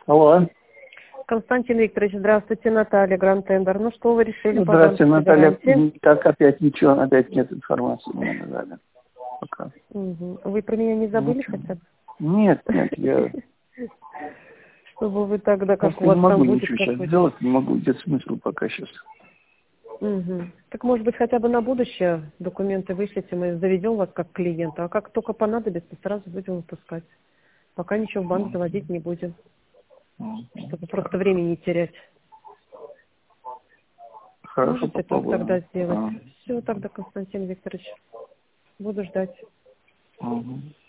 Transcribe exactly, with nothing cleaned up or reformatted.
Алло. Константин Викторович, здравствуйте, Наталья, Гранд Тендер. Ну что вы решили? Здравствуйте, Наталья. Гарантии? Так опять ничего, опять нет информации мне надали. Пока. Угу. Вы про меня не забыли Ничего. хотя бы? Нет, нет, я Чтобы вы тогда, как просто у вас не могу там будет ничего сейчас какой-то... сделать, не могу, где смысл пока сейчас. Угу. Так может быть хотя бы на будущее документы вышлите, мы заведем вас как клиента, а как только понадобится, сразу будем выпускать. Пока ничего в банк заводить не будем, чтобы просто времени не терять. Хорошо, Можете так попробуем. тогда сделать. А. Все, тогда, Константин Викторович, буду ждать. Угу.